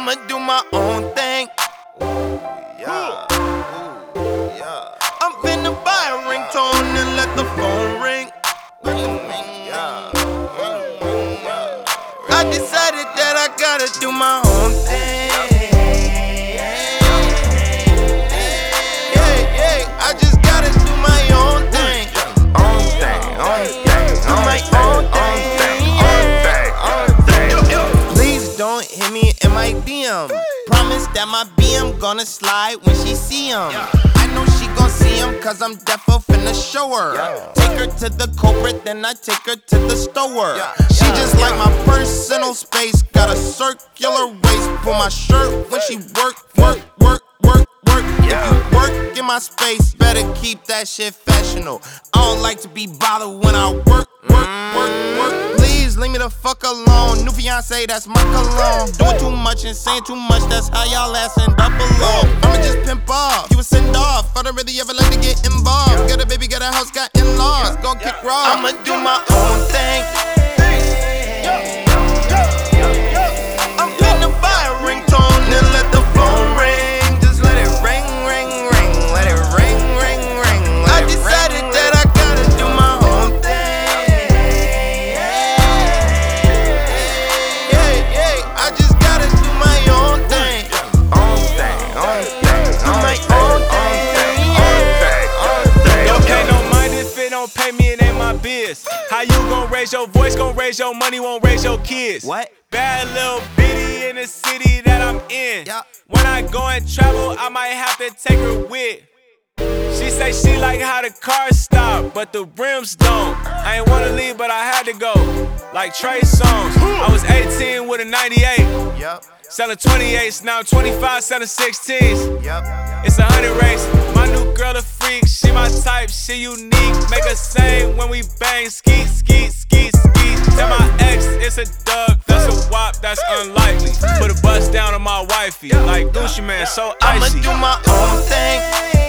I'ma do my own thing. Yeah. I'm finna buy a ringtone and let the phone ring. I decided that I gotta do my own thing. I just gotta do my own thing. Do my own thing. Please don't hit me in my DM. Promise that my BM gonna slide when she see him. I know she gon' see him cause I'm defo finna show her. Take her to the culprit, then I take her to the store. She just like my personal space. Got a circular waist. Pull my shirt when she work. If you work in my space, better keep that shit fashionable. I don't like to be bothered when I work. Please leave me the fuck alone. New fiance, that's my cologne. Doing too much and saying too much, that's how y'all ass end up alone. I'ma just pimp off, you a send off. I don't really ever like to get involved. Got a baby, got a house, got in-laws. Gon' kick raw. I'ma do my own thing. I'm finna buy a ringtone and let the phone ring. How you gon' raise your voice, gon' raise your money, won't raise your kids? What? Bad little bitty in the city that I'm in. When I go and travel, I might have to take her with. She say she like how the cars stop, but the rims don't. I ain't wanna leave, but I had to go. Like Trey Songz. I was 18 with a 98. Selling 28s, now I'm 25, selling 16s. It's a 100 race. My new girl a freak, she my type, she unique. Make her sing when we bang, skeet. Tell my ex it's a Doug, that's a wop, that's unlikely. Put a bust down on my wifey, like Gucci Man, so icy. I'ma do my own thing.